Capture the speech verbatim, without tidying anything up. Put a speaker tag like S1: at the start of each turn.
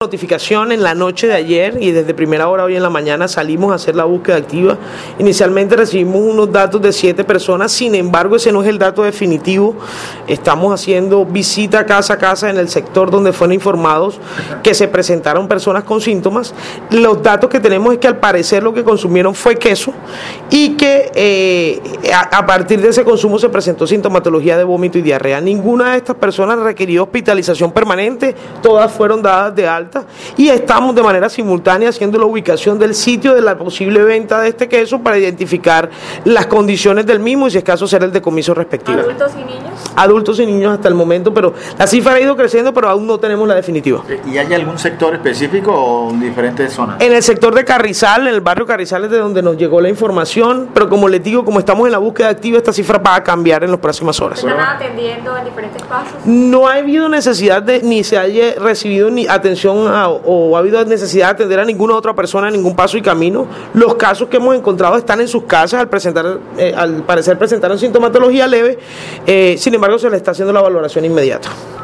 S1: Notificación en la noche de ayer y desde primera hora hoy en la mañana salimos a hacer la búsqueda activa. Inicialmente recibimos unos datos de siete personas, sin embargo ese no es el dato definitivo. Estamos haciendo visita casa a casa en el sector donde fueron informados que se presentaron personas con síntomas. Los datos que tenemos es que al parecer lo que consumieron fue queso y que eh, a, a partir de ese consumo se presentó sintomatología de vómito y diarrea. Ninguna de estas personas requirió hospitalización permanente, todas fueron dadas de alta. Y estamos de manera simultánea haciendo la ubicación del sitio de la posible venta de este queso para identificar las condiciones del mismo y si es caso hacer el decomiso respectivo.
S2: ¿Adultos y niños?
S1: Adultos y niños hasta el momento, pero la cifra ha ido creciendo, pero aún no tenemos la definitiva.
S3: ¿Y hay algún sector específico o en diferentes zonas?
S1: En el sector de Carrizal, en el barrio Carrizal es de donde nos llegó la información, pero como les digo, como estamos en la búsqueda activa, esta cifra va a cambiar en las próximas horas.
S2: ¿Están atendiendo en diferentes pasos?
S1: No ha habido necesidad de, ni se haya recibido ni atención a, o ha habido necesidad de atender a ninguna otra persona en ningún paso y camino. Los casos que hemos encontrado están en sus casas, al presentar, eh, al parecer presentaron sintomatología leve, eh, sin embargo se les está haciendo la valoración inmediata.